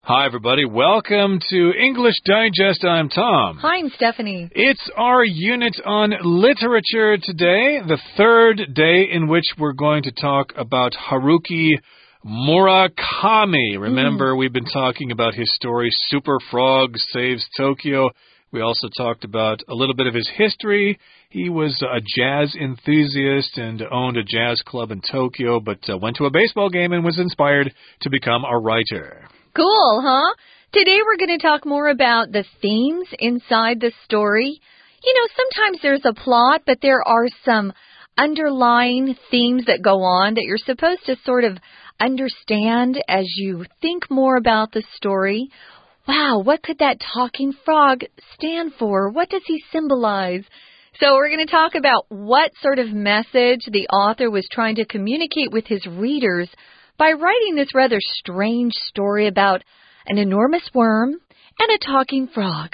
Hi, everybody. Welcome to English Digest. I'm Tom. Hi, I'm Stephanie. It's our unit on literature today, the third day in which we're going to talk about Haruki Murakami. Remember, we've been talking about his story, Super Frog Saves Tokyo. We also talked about a little bit of his history. He was a jazz enthusiast and owned a jazz club in Tokyo, but went to a baseball game and was inspired to become a writer. Cool, huh? Today we're going to talk more about the themes inside the story. You know, sometimes there's a plot, but there are some underlying themes that go on that you're supposed to sort of understand as you think more about the story. Wow, what could that talking frog stand for? What does he symbolize? So we're going to talk about what sort of message the author was trying to communicate with his readers by writing this rather strange story about an enormous worm and a talking frog.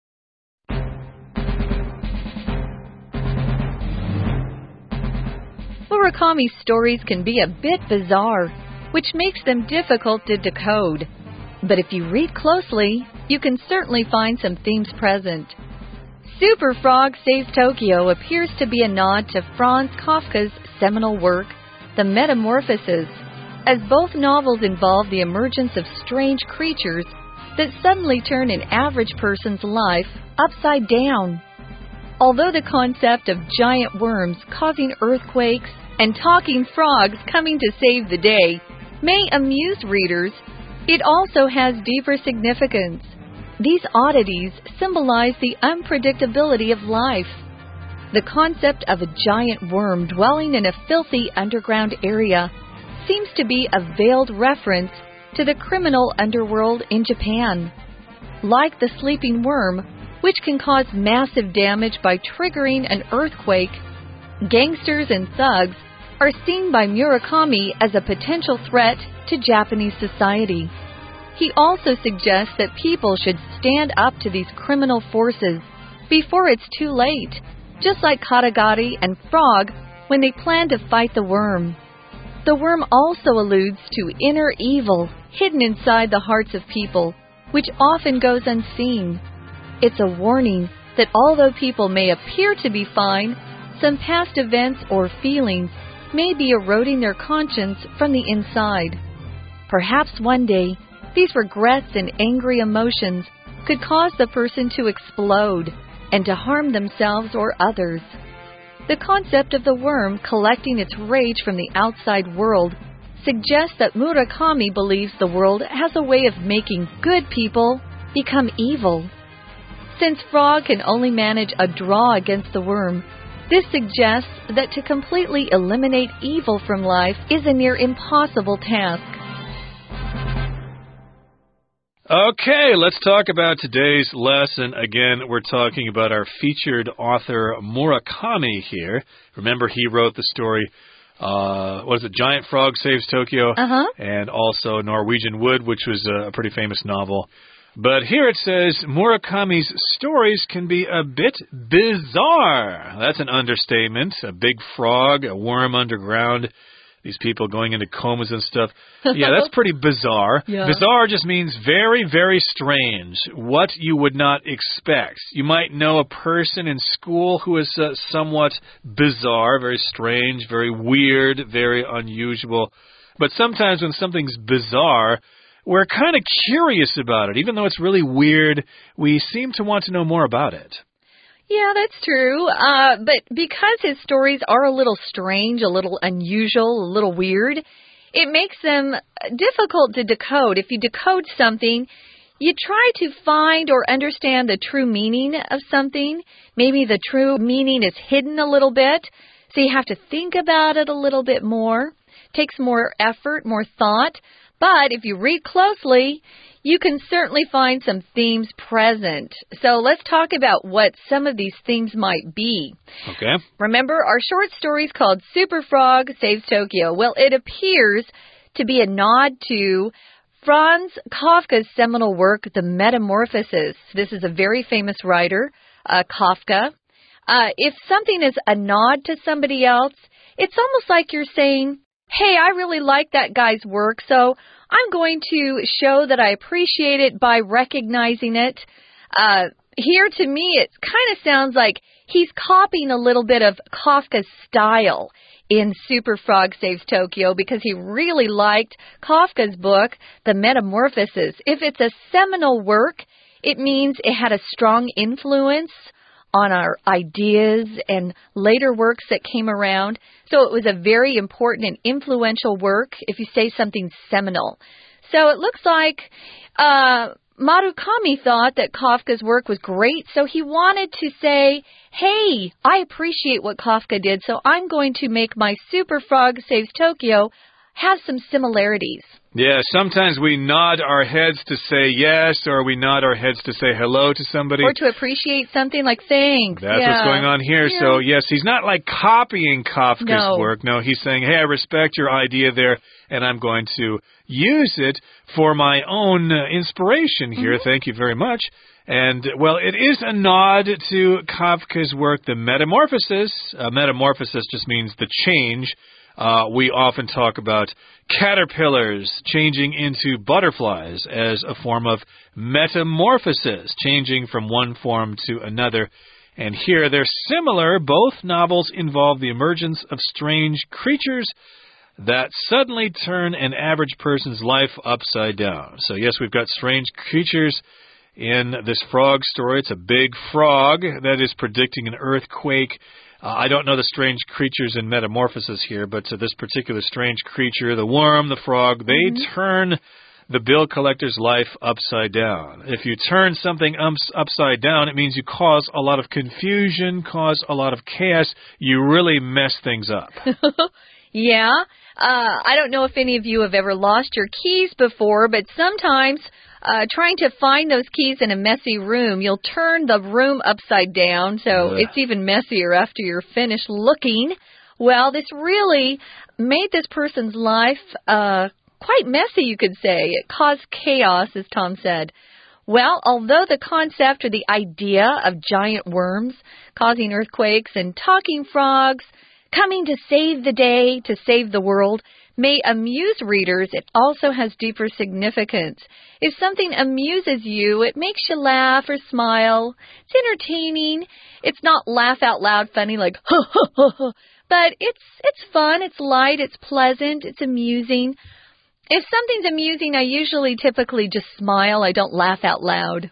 Murakami's stories can be a bit bizarre, which makes them difficult to decode. But if you read closely, you can certainly find some themes present. Super Frog Saves Tokyo appears to be a nod to Franz Kafka's seminal work, The Metamorphoses, as both novels involve the emergence of strange creatures that suddenly turn an average person's life upside down. Although the concept of giant worms causing earthquakes and talking frogs coming to save the day may amuse readers, it also has deeper significance. These oddities symbolize the unpredictability of life. The concept of a giant worm dwelling in a filthy underground area seems to be a veiled reference to the criminal underworld in Japan. Like the sleeping worm, which can cause massive damage by triggering an earthquake, gangsters and thugs are seen by Murakami as a potential threat to Japanese society. He also suggests that people should stand up to these criminal forces before it's too late, just like Katagari and Frog when they plan to fight the worm. The worm also alludes to inner evil hidden inside the hearts of people, which often goes unseen. It's a warning that although people may appear to be fine, some past events or feelings may be eroding their conscience from the inside. Perhaps one day, these regrets and angry emotions could cause the person to explode and to harm themselves or others. The concept of the worm collecting its rage from the outside world suggests that Murakami believes the world has a way of making good people become evil. Since Frog can only manage a draw against the worm, this suggests that to completely eliminate evil from life is a near impossible task. Okay, let's talk about today's lesson. Again, we're talking about our featured author, Murakami, here. Remember, he wrote the story, Giant Frog Saves Tokyo? And also Norwegian Wood, which was a pretty famous novel. But here it says, Murakami's stories can be a bit bizarre. That's an understatement. A big frog, a worm underground. These people going into comas and stuff. Yeah, that's pretty bizarre. Yeah. Bizarre just means very, very strange. What you would not expect. You might know a person in school who is somewhat bizarre, very strange, very weird, very unusual. But sometimes when something's bizarre, we're kind of curious about it. Even though it's really weird, we seem to want to know more about it. Yeah, that's true. But because his stories are a little strange, a little unusual, a little weird, it makes them difficult to decode. If you decode something, you try to find or understand the true meaning of something. Maybe the true meaning is hidden a little bit, so you have to think about it a little bit more. It takes more effort, more thought. But if you read closely, you can certainly find some themes present. So let's talk about what some of these themes might be. Okay. Remember, our short story is called Super Frog Saves Tokyo. Well, it appears to be a nod to Franz Kafka's seminal work, The Metamorphoses. This is a very famous writer, Kafka. If something is a nod to somebody else, it's almost like you're saying, hey, I really like that guy's work, so I'm going to show that I appreciate it by recognizing it. Here, to me, it kind of sounds like he's copying a little bit of Kafka's style in Super Frog Saves Tokyo because he really liked Kafka's book, The Metamorphosis. If it's a seminal work, it means it had a strong influence on our ideas and later works that came around. So it was a very important and influential work if you say something seminal. So it looks like Marukami thought that Kafka's work was great, so he wanted to say, hey, I appreciate what Kafka did, so I'm going to make my Super Frog Saves Tokyo have some similarities. Yeah, sometimes we nod our heads to say yes, or we nod our heads to say hello to somebody. Or to appreciate something like thanks. That's what's going on here. Yeah. So, yes, he's not like copying Kafka's work. No, he's saying, hey, I respect your idea there, and I'm going to use it for my own inspiration here. Thank you very much. And, well, it is a nod to Kafka's work, The Metamorphosis. Metamorphosis just means the change. We often talk about caterpillars changing into butterflies as a form of metamorphosis, changing from one form to another. And here they're similar. Both novels involve the emergence of strange creatures that suddenly turn an average person's life upside down. So, yes, we've got strange creatures in this frog story. It's a big frog that is predicting an earthquake. I don't know the strange creatures in Metamorphosis here, but to this particular strange creature, the worm, the frog, they turn the bill collector's life upside down. If you turn something upside down, it means you cause a lot of confusion, cause a lot of chaos. You really mess things up. Yeah. I don't know if any of you have ever lost your keys before, but sometimes trying to find those keys in a messy room, you'll turn the room upside down, so it's even messier after you're finished looking. Well, this really made this person's life quite messy, you could say. It caused chaos, as Tom said. Well, although the concept or the idea of giant worms causing earthquakes and talking frogs coming to save the day, to save the world, may amuse readers, it also has deeper significance. If something amuses you, it makes you laugh or smile. It's entertaining. It's not laugh out loud funny like, ha, ha, ha, ha. But it's fun, it's light, it's pleasant, it's amusing. If something's amusing, I typically just smile. I don't laugh out loud.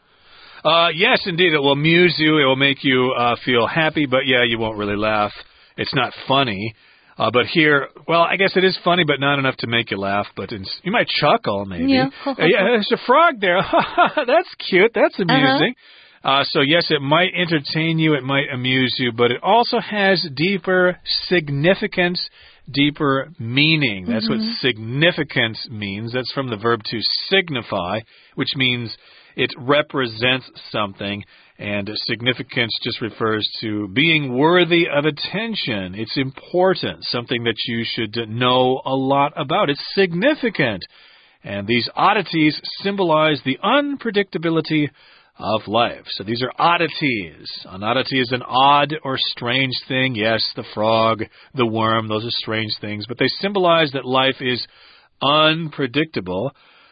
Yes, indeed. It will amuse you. It will make you feel happy, but yeah, you won't really laugh. It's not funny. But here, well, I guess it is funny, but not enough to make you laugh. But you might chuckle, maybe. Yeah. Yeah, there's a frog there. That's cute. That's amusing. So, yes, it might entertain you. It might amuse you. But it also has deeper significance, deeper meaning. That's what significance means. That's from the verb to signify, which means it represents something. And significance just refers to being worthy of attention. It's important, something that you should know a lot about. It's significant. And these oddities symbolize the unpredictability of life. So these are oddities. An oddity is an odd or strange thing. Yes, the frog, the worm, those are strange things. But they symbolize that life is unpredictable.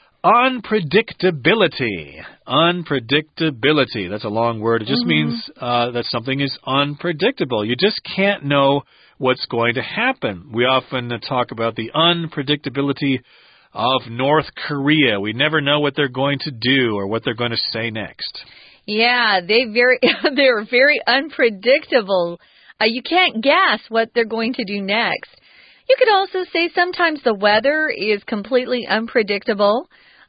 Unpredictability. Unpredictability. That's a long word. It just means that something is unpredictable. You just can't know what's going to happen. We often talk about the unpredictability of North Korea. We never know what they're going to do or what they're going to say next. Yeah, they're very unpredictable. You can't guess what they're going to do next. You could also say sometimes the weather is completely unpredictable.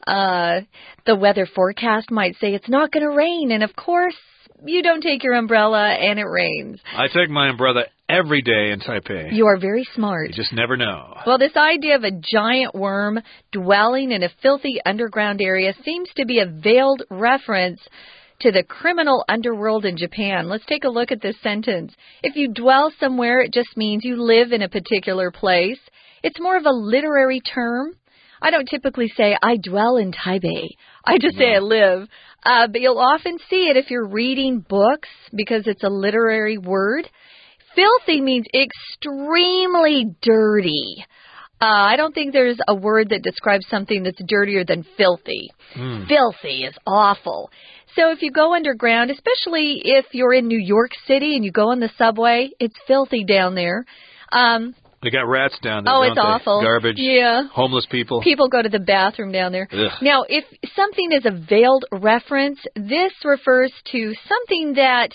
The weather forecast might say it's not going to rain, and of course, you don't take your umbrella and it rains. I take my umbrella every day in Taipei. You are very smart. You just never know. Well, this idea of a giant worm dwelling in a filthy underground area seems to be a veiled reference to the criminal underworld in Japan. Let's take a look at this sentence. If you dwell somewhere, it just means you live in a particular place. It's more of a literary term. I don't typically say, I dwell in Taipei. I just say I live. But you'll often see it if you're reading books because it's a literary word. Filthy means extremely dirty. I don't think there's a word that describes something that's dirtier than filthy. Filthy is awful. So if you go underground, especially if you're in New York City and you go on the subway, it's filthy down there. They got rats down there, Oh, don't it's they? awful. Garbage. Yeah. Homeless people. People go to the bathroom down there. Ugh. Now, if something is a veiled reference, this refers to something that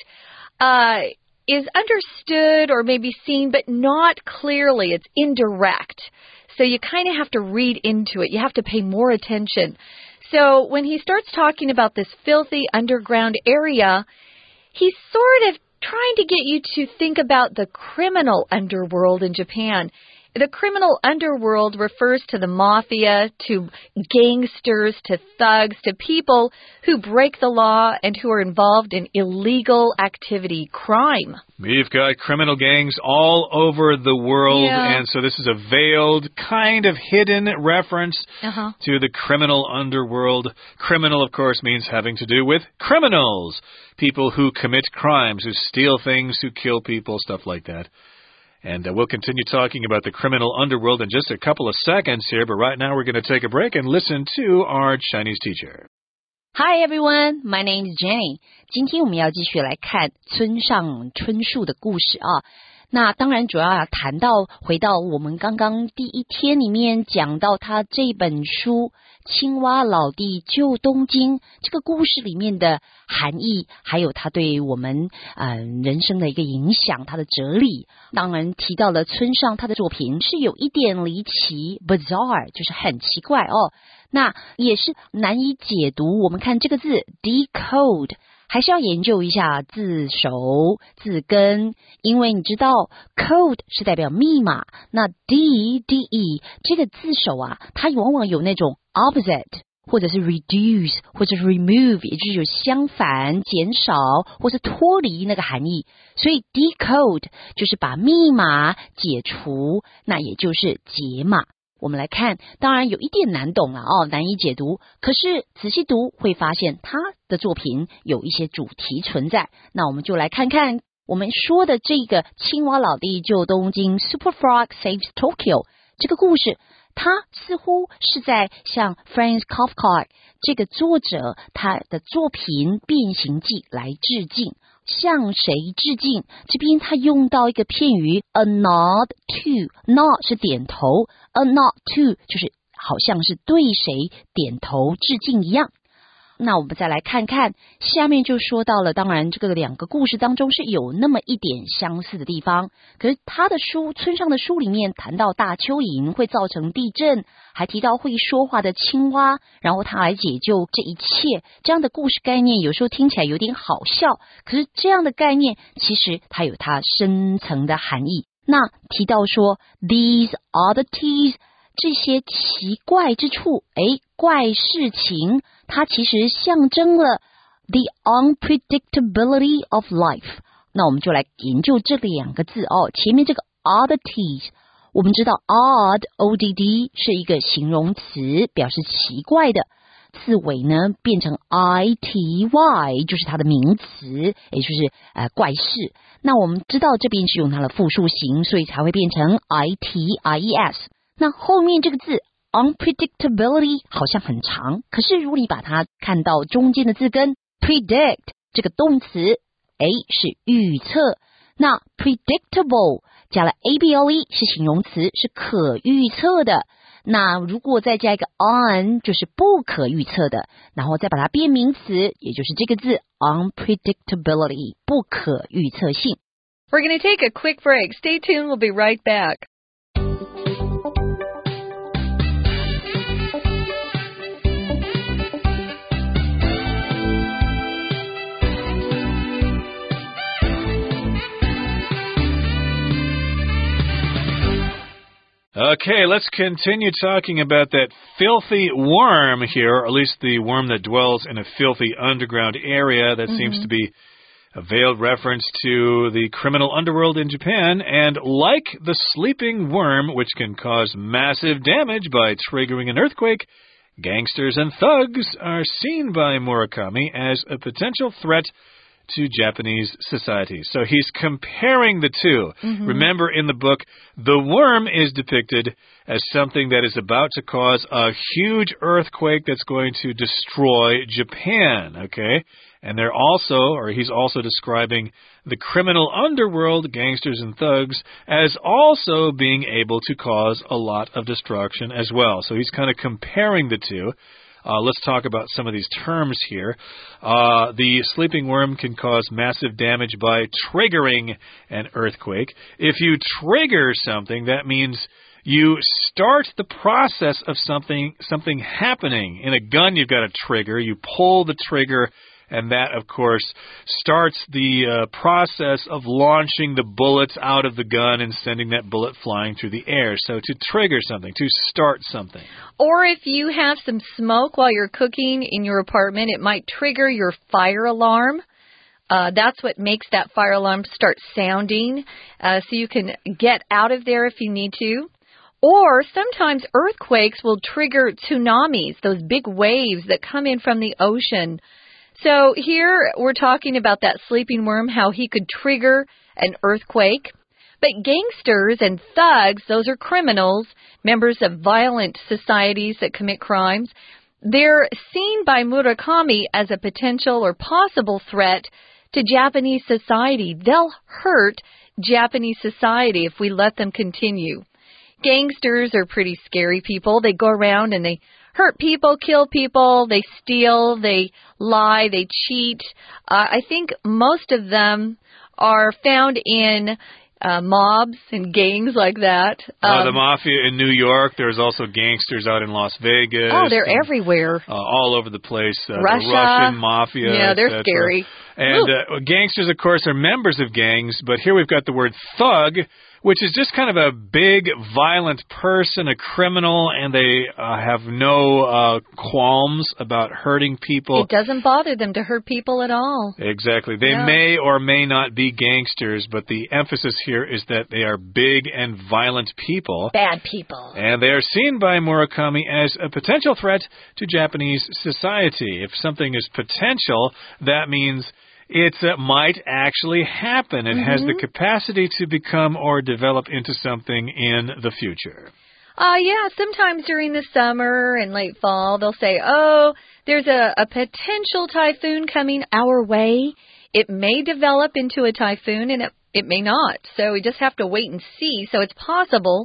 is understood or maybe seen, but not clearly. It's indirect. So you kind of have to read into it. You have to pay more attention. So when he starts talking about this filthy underground area, he's sort of trying to get you to think about the criminal underworld in Japan. The criminal underworld refers to the mafia, to gangsters, to thugs, to people who break the law and who are involved in illegal activity, crime. We've got criminal gangs all over the world, Yeah. and so this is a veiled, kind of hidden reference to the criminal underworld. Criminal, of course, means having to do with criminals, people who commit crimes, who steal things, who kill people, stuff like that. And we'll continue talking about the criminal underworld in just a couple of seconds here, but right now we're going to take a break and listen to our Chinese teacher. Hi everyone, my name is Jenny. 今天我们要继续来看村上春树的故事啊。那当然主要要谈到回到我们刚刚第一天里面讲到他这本书青蛙老弟救东京这个故事里面的含义，还有他对我们人生的一个影响，他的哲理。当然提到了村上他的作品是有一点离奇 bizarre， 就是很奇怪哦。那也是难以解读，我们看这个字 decode 还是要研究一下字首字根，因为你知道 code 是代表密码，那 de 这个字首啊，它往往有那种 opposite 或者是 reduce 或者是 remove， 也就是有相反减少或是脱离那个含义，所以 decode 就是把密码解除，那也就是解码。我们来看，当然有一点难懂了哦，难以解读。可是仔细读会发现他的作品有一些主题存在。那我们就来看看我们说的这个青蛙老弟救东京 Super Frog Saves Tokyo 这个故事，它似乎是在向 Franz Kafka 这个作者他的作品《变形记》来致敬。向谁致敬？这边他用到一个片语 a nod to， nod 是点头， a nod to 就是好像是对谁点头致敬一样。那我们再来看看下面就说到了，当然这个两个故事当中是有那么一点相似的地方，可是他的书村上的书里面谈到大蚯蚓会造成地震，还提到会说话的青蛙，然后他来解救这一切，这样的故事概念有时候听起来有点好笑，可是这样的概念其实它有它深层的含义。那提到说 these oddities 这些奇怪之处，怪事情，它其实象征了 the unpredictability of life。 那我们就来研究这两个字哦。前面这个 oddities， 我们知道 odd odd 是一个形容词，表示奇怪的，字尾呢变成 ity 就是它的名词，也就是怪事。那我们知道这边是用它的复数形，所以才会变成 ites。那后面这个字 unpredictability 好像很长，可是如果你把它看到中间的字根 predict 这个动词，是预测。那 predictable 加了 able 是形容词，是可预测的。那如果再加一个 on 就是不可预测的，然后再把它变名词，也就是这个字 unpredictability 不可预测性。 We're going to take a quick break. Stay tuned. We'll be right back. Okay, let's continue talking about that filthy worm here, or at least the worm that dwells in a filthy underground area. That seems to be a veiled reference to the criminal underworld in Japan. And like the sleeping worm, which can cause massive damage by triggering an earthquake, gangsters and thugs are seen by Murakami as a potential threat to Japanese society. So he's comparing the two. Remember, in the book, the worm is depicted as something that is about to cause a huge earthquake that's going to destroy Japan, okay? And he's also describing the criminal underworld, gangsters and thugs, as also being able to cause a lot of destruction as well. So he's kind of comparing the two. Let's talk about some of these terms here. The sleeping worm can cause massive damage by triggering an earthquake. If you trigger something, that means you start the process of something happening. In a gun, you've got a trigger. You pull the trigger, and that, of course, starts the process of launching the bullets out of the gun and sending that bullet flying through the air. So to trigger something, to start something. Or if you have some smoke while you're cooking in your apartment, it might trigger your fire alarm. That's what makes that fire alarm start sounding, so you can get out of there if you need to. Or sometimes earthquakes will trigger tsunamis, those big waves that come in from the ocean. So here we're talking about that sleeping worm, how he could trigger an earthquake. But gangsters and thugs, those are criminals, members of violent societies that commit crimes. They're seen by Murakami as a potential or possible threat to Japanese society. They'll hurt Japanese society if we let them continue. Gangsters are pretty scary people. They go around and they hurt people, kill people, they steal, they lie, they cheat. I think most of them are found in mobs and gangs like that. The mafia in New York. There's also gangsters out in Las Vegas. Oh, they're everywhere. All over the place. Russia. The Russian mafia. Yeah, they're scary. And gangsters, of course, are members of gangs. But here we've got the word thug, which is just kind of a big, violent person, a criminal, and they have no qualms about hurting people. It doesn't bother them to hurt people at all. Exactly. They may or may not be gangsters, but the emphasis here is that they are big and violent people. Bad people. And they are seen by Murakami as a potential threat to Japanese society. If something is potential, that means it might actually happen. It has the capacity to become or develop into something in the future. Yeah, sometimes during the summer and late fall, they'll say, oh, there's a potential typhoon coming our way. It may develop into a typhoon and it may not. So we just have to wait and see. So it's possible.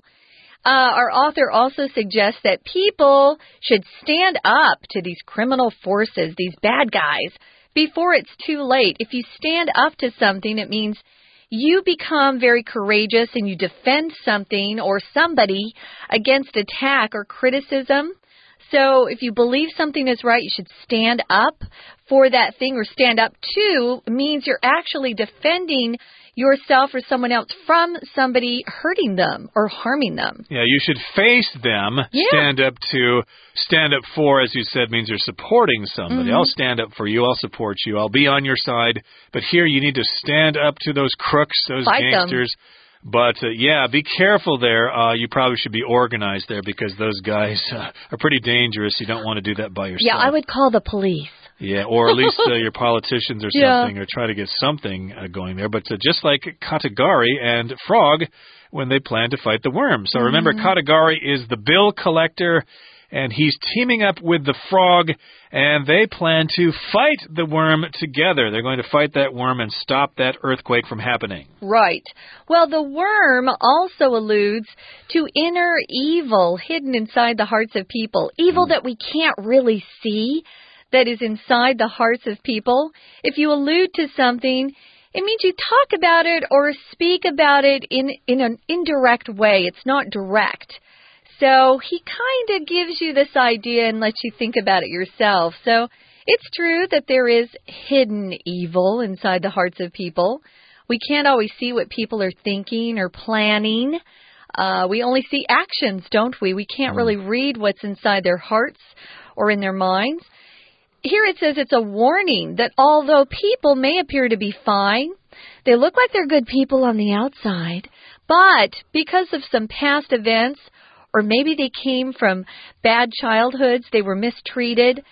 Our author also suggests that people should stand up to these criminal forces, these bad guys, before it's too late. If you stand up to something, it means you become very courageous and you defend something or somebody against attack or criticism. So if you believe something is right, you should stand up for that thing, or stand up to means you're actually defending yourself or someone else from somebody hurting them or harming them. Yeah, you should face them. Yeah. Stand up for, as you said, means you're supporting somebody. I'll stand up for you. I'll support you. I'll be on your side. But here you need to stand up to those crooks, those Fight gangsters. them. But, yeah, be careful there. You probably should be organized there because those guys are pretty dangerous. You don't want to do that by yourself. Yeah, I would call the police. Yeah, or at least your politicians or something, or try to get something going there. But just like Katagari and Frog when they plan to fight the worm. So remember, Katagari is the bill collector, and he's teaming up with the frog, and they plan to fight the worm together. They're going to fight that worm and stop that earthquake from happening. Right. Well, the worm also alludes to inner evil hidden inside the hearts of people. Evil that we can't really see, that is inside the hearts of people. If you allude to something, it means you talk about it or speak about it in an indirect way. It's not direct. So he kind of gives you this idea and lets you think about it yourself. So it's true that there is hidden evil inside the hearts of people. We can't always see what people are thinking or planning. We only see actions, don't we? We can't really read what's inside their hearts or in their minds. Here it says it's a warning that although people may appear to be fine, they look like they're good people on the outside, but because of some past events, or maybe they came from bad childhoods, they were mistreated,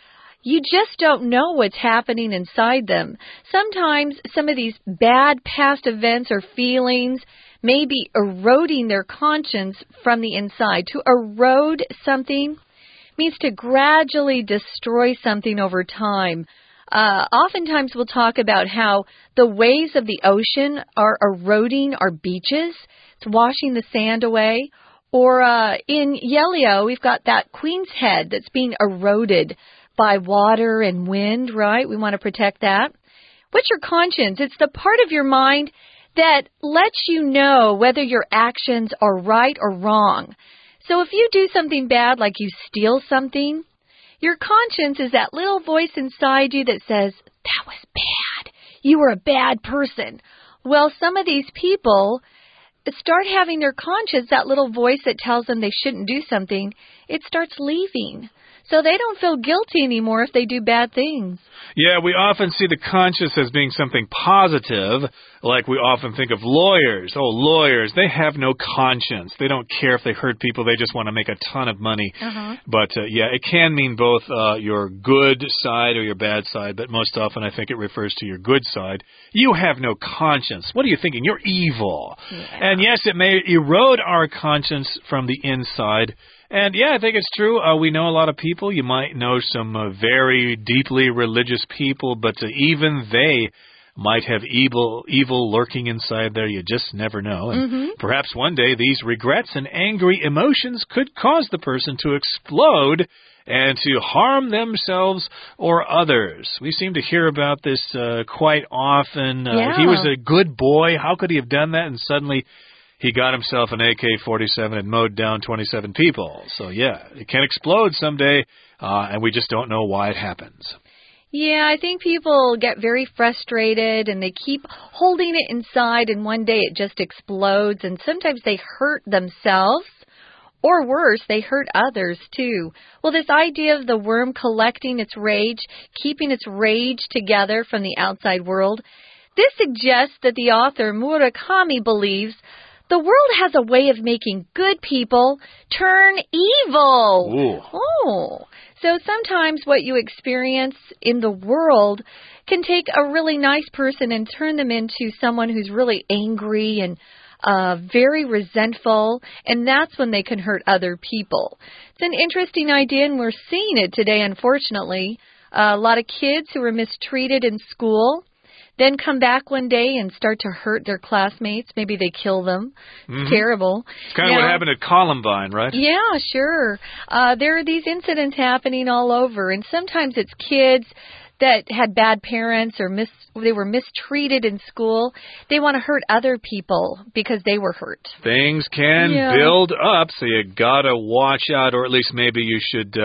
You just don't know what's happening inside them. Sometimes some of these bad past events or feelings may be eroding their conscience from the inside. To erode something means to gradually destroy something over time. Oftentimes we'll talk about how the waves of the ocean are eroding our beaches. It's washing the sand away. Or in Yelio, we've got that Queen's Head that's being eroded by water and wind, right? We want to protect that. What's your conscience? It's the part of your mind that lets you know whether your actions are right or wrong. So if you do something bad, like you steal something, your conscience is that little voice inside you that says, that was bad. You were a bad person. Well, some of these people start having their conscience, that little voice that tells them they shouldn't do something, it starts leaving. So they don't feel guilty anymore if they do bad things. Yeah, we often see the conscience as being something positive, like we often think of lawyers. Oh, lawyers, they have no conscience. They don't care if they hurt people. They just want to make a ton of money. But, yeah, it can mean both your good side or your bad side, but most often I think it refers to your good side. You have no conscience. What are you thinking? You're evil. Yeah. And, yes, it may erode our conscience from the inside. And, yeah, I think it's true. We know a lot of people. You might know some very deeply religious people, but even they might have evil lurking inside there. You just never know. And perhaps one day these regrets and angry emotions could cause the person to explode and to harm themselves or others. We seem to hear about this quite often. He was a good boy. How could he have done that? And suddenly he got himself an AK-47 and mowed down 27 people. So, yeah, it can explode someday, and we just don't know why it happens. Yeah, I think people get very frustrated and they keep holding it inside, and one day it just explodes, and sometimes they hurt themselves. Or worse, they hurt others, too. Well, this idea of the worm collecting its rage, keeping its rage together from the outside world, this suggests that the author Murakami believes the world has a way of making good people turn evil. Ooh. Oh, so sometimes what you experience in the world can take a really nice person and turn them into someone who's really angry and very resentful, and that's when they can hurt other people. It's an interesting idea, and we're seeing it today, unfortunately. A lot of kids who were mistreated in school then come back one day and start to hurt their classmates. Maybe they kill them. It's terrible. It's kind of what happened at Columbine, right? Yeah, sure. There are these incidents happening all over, and sometimes it's kids that had bad parents or they were mistreated in school. They want to hurt other people because they were hurt. Things can build up, so you gotta watch out, or at least maybe you should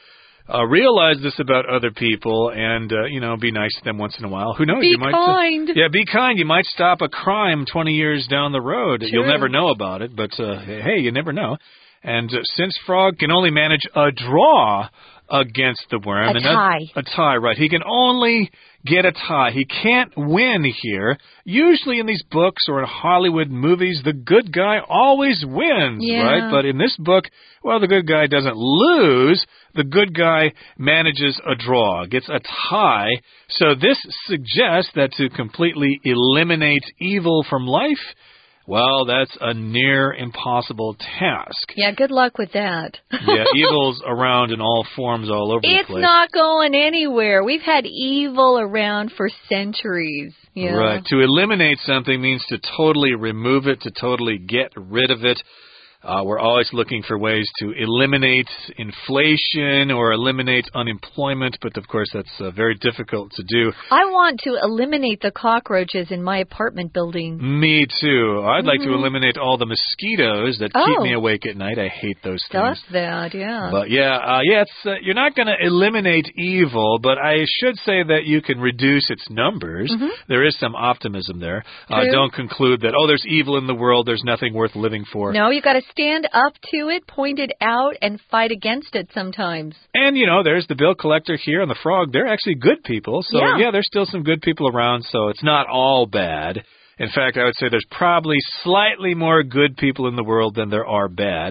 realize this about other people and, be nice to them once in a while. Who knows? Be kind. Be kind. You might stop a crime 20 years down the road. True. You'll never know about it, but, hey, you never know. And since Frog can only manage a draw against the worm. A tie. A tie, right. He can only get a tie. He can't win here. Usually in these books or in Hollywood movies, the good guy always wins, right? But in this book, well, the good guy doesn't lose. The good guy manages a draw, gets a tie. So this suggests that to completely eliminate evil from life, well, that's a near impossible task. Yeah, good luck with that. Yeah, evil's around in all forms all over the place. It's not going anywhere. We've had evil around for centuries. Yeah. Right. To eliminate something means to totally remove it, to totally get rid of it. We're always looking for ways to eliminate inflation or eliminate unemployment, but of course that's very difficult to do. I want to eliminate the cockroaches in my apartment building. Me too. I'd like to eliminate all the mosquitoes that keep me awake at night. I hate those things. Stop that, yeah. But it's, you're not going to eliminate evil, but I should say that you can reduce its numbers. There is some optimism there. Don't conclude that, there's evil in the world, there's nothing worth living for. No, you got to stand up to it, point it out, and fight against it sometimes. And, there's the bill collector here and the frog. They're actually good people. So, there's still some good people around, so it's not all bad. In fact, I would say there's probably slightly more good people in the world than there are bad.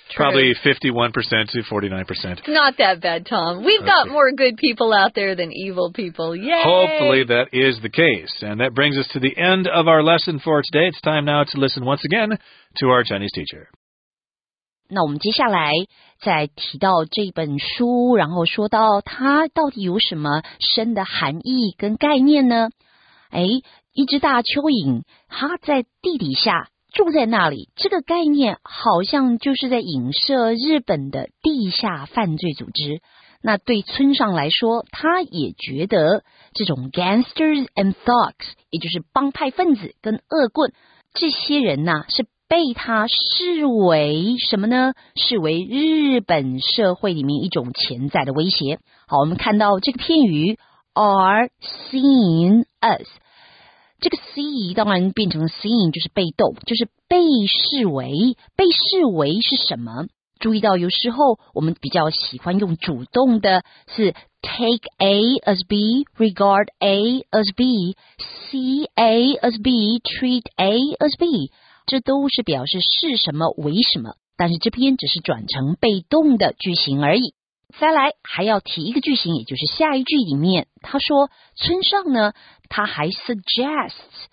Probably 51% to 49%. Not that bad, Tom. We've got more good people out there than evil people. Yay! Hopefully that is the case. And that brings us to the end of our lesson for today. It's time now to listen once again to our Chinese teacher. 那我们接下来再提到这本书，然后说到它到底有什么深的含义跟概念呢？一只大蚯蚓，它在地底下住在那里，这个概念好像就是在影射日本的地下犯罪组织。那对村上来说，他也觉得这种 gangsters and thugs， 也就是帮派分子跟恶棍，这些人呐，是被他视为什么呢？视为日本社会里面一种潜在的威胁。好，我们看到这个片语 are seen as， 这个 see 当然变成 seen 就是被动，就是被视为。被视为是什么？注意到有时候我们比较喜欢用主动的是 take A as B, regard A as B, see A as B, treat A as B， 这都是表示是什么为什么，但是这边只是转成被动的句型而已。再来还要提一个句型，也就是下一句里面他说村上呢，他还 suggest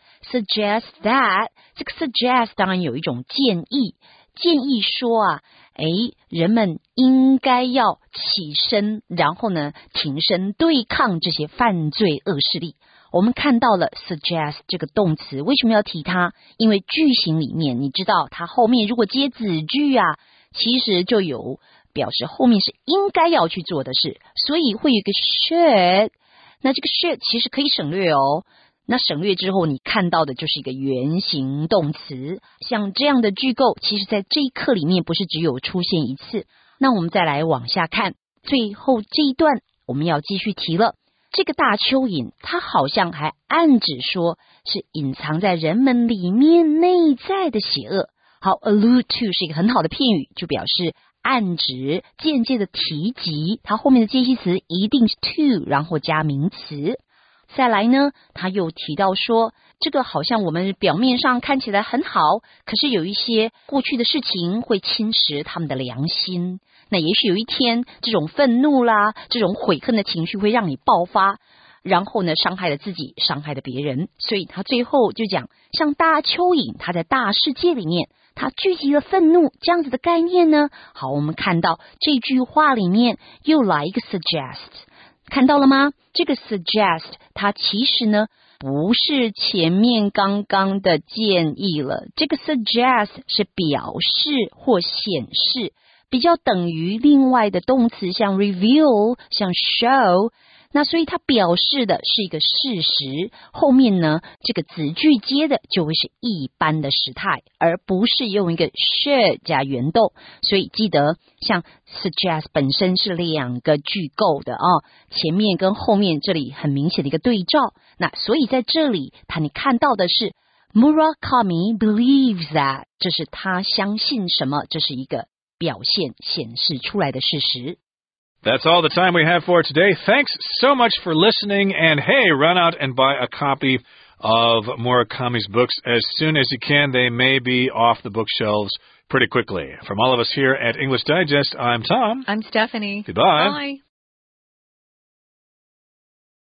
that， 这个 suggest 当然有一种建议说啊，人们应该要起身，然后呢挺身对抗这些犯罪恶势力。我们看到了 suggest 这个动词，为什么要提它？因为句型里面你知道它后面如果接子句啊，其实就有表示后面是应该要去做的事，所以会有一个 should。 那这个 should 其实可以省略哦，那省略之后你看到的就是一个原形动词。像这样的句构其实在这一课里面不是只有出现一次。那我们再来往下看，最后这一段我们要继续提了。这个大蚯蚓它好像还暗指说是隐藏在人们里面内在的邪恶。好， allude to 是一个很好的片语，就表示暗指间接的提及，它后面的介系词一定是 to 然后加名词。再来呢，他又提到说这个好像我们表面上看起来很好，可是有一些过去的事情会侵蚀他们的良心。那也许有一天这种愤怒啦，这种悔恨的情绪会让你爆发，然后呢伤害了自己，伤害了别人。所以他最后就讲像大蚯蚓，它在大世界里面它聚集了愤怒这样子的概念呢。好，我们看到这句话里面又来一个 suggest， 看到了吗？这个 suggest 它其实呢不是前面刚刚的建议了，这个 suggest 是表示或显示，比较等于另外的动词像 reveal 像 show。那所以它表示的是一个事实，后面呢这个子句接的就会是一般的时态，而不是用一个 should 加原动。所以记得像 suggest 本身是两个句构的前面跟后面这里很明显的一个对照。那所以在这里你看到的是 Murakami believes that， 这是他相信什么，这是一个表现显示出来的事实。 That's all the time we have for today. Thanks so much for listening. And hey, run out and buy a copy of Murakami's books as soon as you can. They may be off the bookshelves pretty quickly. From all of us here at English Digest, I'm Tom. I'm Stephanie. Goodbye. Bye.